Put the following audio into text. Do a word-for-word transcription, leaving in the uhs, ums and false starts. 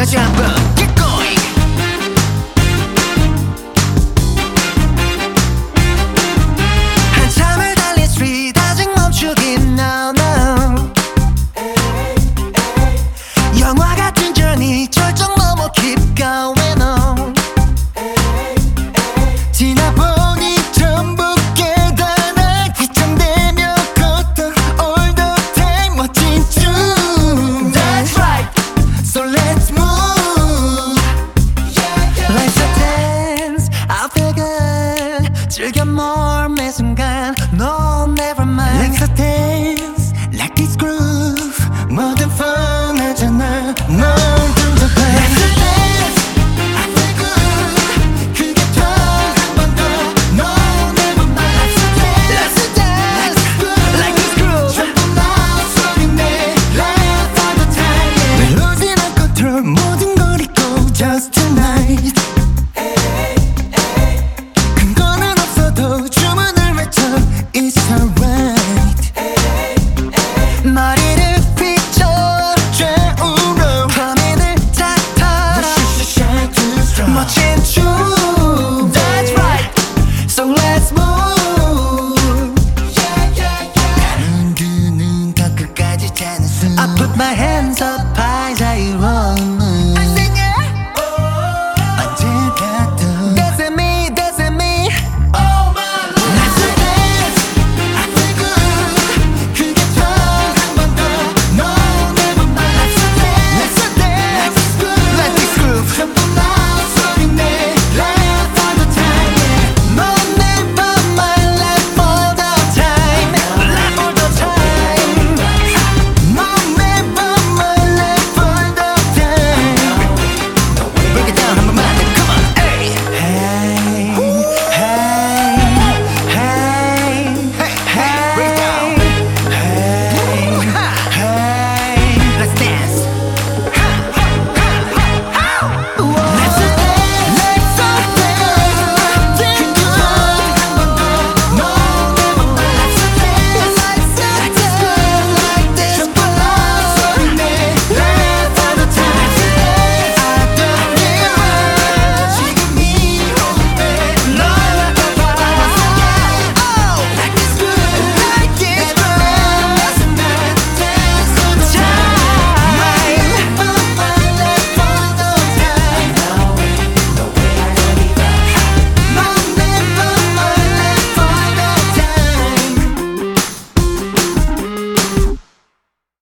다시 한번 keep going. 한참을 달린 street 아직 멈추긴 no no. 영화 같은 journey 절정 넘어 keep going on. 지나보니 전부 깨달아 귀청되며 걷던 all the time 멋진 춤. That's right, so let's move. Life's a dance, I feel good. 즐겨 more 매 순간 No, never mind. Life's a dance, like this groove. 뭐든 fun 하잖아 넌 동작해. Life's a dance, I feel good. 그게 더 한 번 더 No, never mind. Life's a dance, like this groove. 전부 나 소리내 Laugh all the time, yeah. Losing our control 모든 걸 잊고 Just tonight. 근거는 없어도 주문을 외쳐 It's alright. 머리를 휘저 좌우로 화면을 다 털어 멋진 춤. That's right, so let's move. 가는 두 눈 더 끝까지 자는 숨. I put my